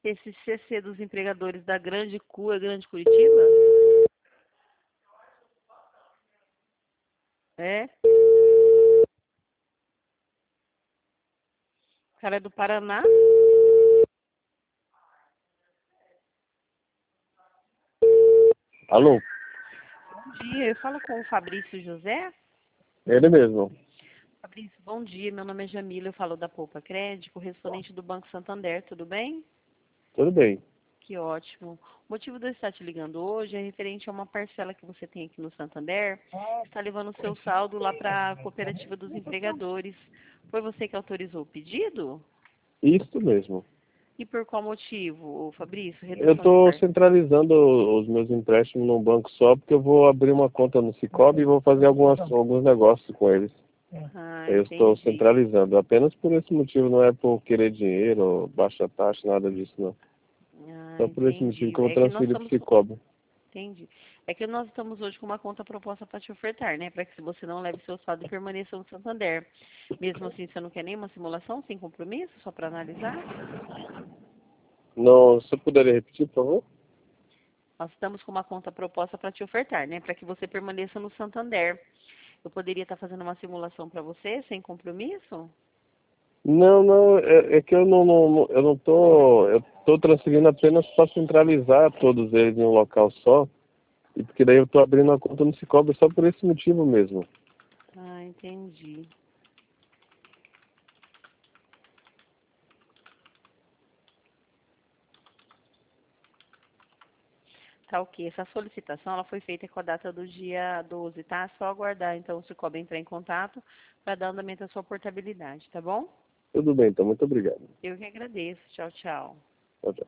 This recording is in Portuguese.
Esse CC dos empregadores da Grande Cu é Grande Curitiba? É? O cara é do Paraná? Alô? Bom dia, eu falo com o Fabrício José. Ele mesmo. Fabrício, bom dia, meu nome é Jamila, eu falo da Poupa Crédito, correspondente do Banco Santander, tudo bem? Tudo bem. Que ótimo. O motivo de eu estar te ligando hoje é referente a uma parcela que você tem aqui no Santander, está levando o seu saldo lá para a Cooperativa dos Empregadores. Foi você que autorizou o pedido? Isso mesmo. E por qual motivo, ô Fabrício? Eu Redução de estou par... centralizando os meus empréstimos num banco só, porque eu vou abrir uma conta no Cicobi e vou fazer alguns negócios com eles. Ah, Eu estou entendi. centralizando, apenas por esse motivo, não é por querer dinheiro, baixa taxa, nada disso, não. Ah, Só por esse motivo entendi. que eu vou É que nós transferir para o estamos Cicobi. Entendi. É que nós estamos hoje com uma conta proposta para te ofertar, né? Para que você não leve seu saldo e permaneça no Santander. Mesmo assim, você não quer nenhuma simulação sem compromisso, só para analisar? Não, você poderia repetir, por favor? Nós estamos com uma conta proposta para te ofertar, né? Para que você permaneça no Santander. Eu poderia estar fazendo uma simulação para você sem compromisso? Não, não, é que eu não tô, eu tô transferindo apenas para centralizar todos eles em um local só, e porque daí eu tô abrindo a conta no Cicobi só por esse motivo mesmo. Ah, entendi. Tá ok. Essa solicitação ela foi feita com a data do dia 12, tá? Só aguardar então o Cicobi entrar em contato para dar andamento à sua portabilidade, tá bom? Tudo bem, então, muito obrigado. Eu que agradeço. Tchau, tchau. Tchau, tchau.